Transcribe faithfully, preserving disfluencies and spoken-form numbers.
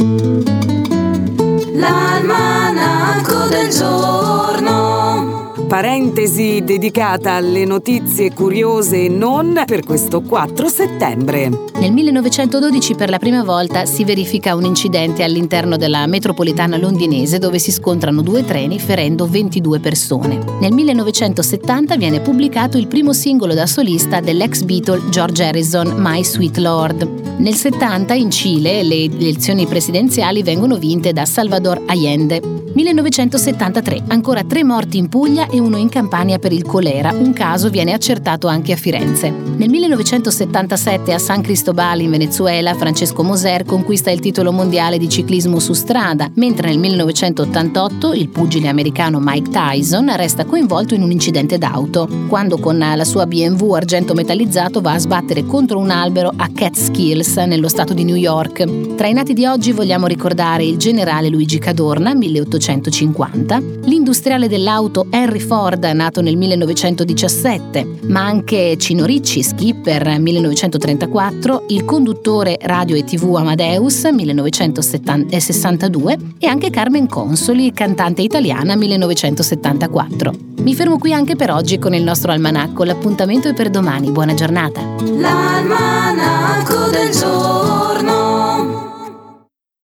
L'almanacco del giorno. Parentesi dedicata alle notizie curiose e non per questo quattro settembre. Nel millenovecentododici per la prima volta si verifica un incidente all'interno della metropolitana londinese dove si scontrano due treni ferendo ventidue persone. Nel millenovecentosettanta viene pubblicato il primo singolo da solista dell'ex Beatle George Harrison, My Sweet Lord. Nel settanta in Cile le elezioni presidenziali vengono vinte da Salvador Allende. millenovecentosettantatré, ancora tre morti in Puglia e uno in Campania per il colera, un caso viene accertato anche a Firenze. Nel millenovecentosettantasette a San Cristobal in Venezuela Francesco Moser conquista il titolo mondiale di ciclismo su strada, mentre nel millenovecentottantotto il pugile americano Mike Tyson resta coinvolto in un incidente d'auto, quando con la sua B M W argento metallizzato va a sbattere contro un albero a Catskills, nello stato di New York. Tra i nati di oggi vogliamo ricordare il generale Luigi Cadorna, milleottocentocinquanta, l'industriale dell'auto Henry Ford, nato nel millenovecentodiciassette, ma anche Cino Ricci, skipper, millenovecentotrentaquattro, il conduttore radio e tivù Amadeus, millenovecentosessantadue, e anche Carmen Consoli, cantante italiana, millenovecentosettantaquattro. Mi fermo qui anche per oggi con il nostro almanacco. L'appuntamento è per domani. Buona giornata. L'almanacco del giorno.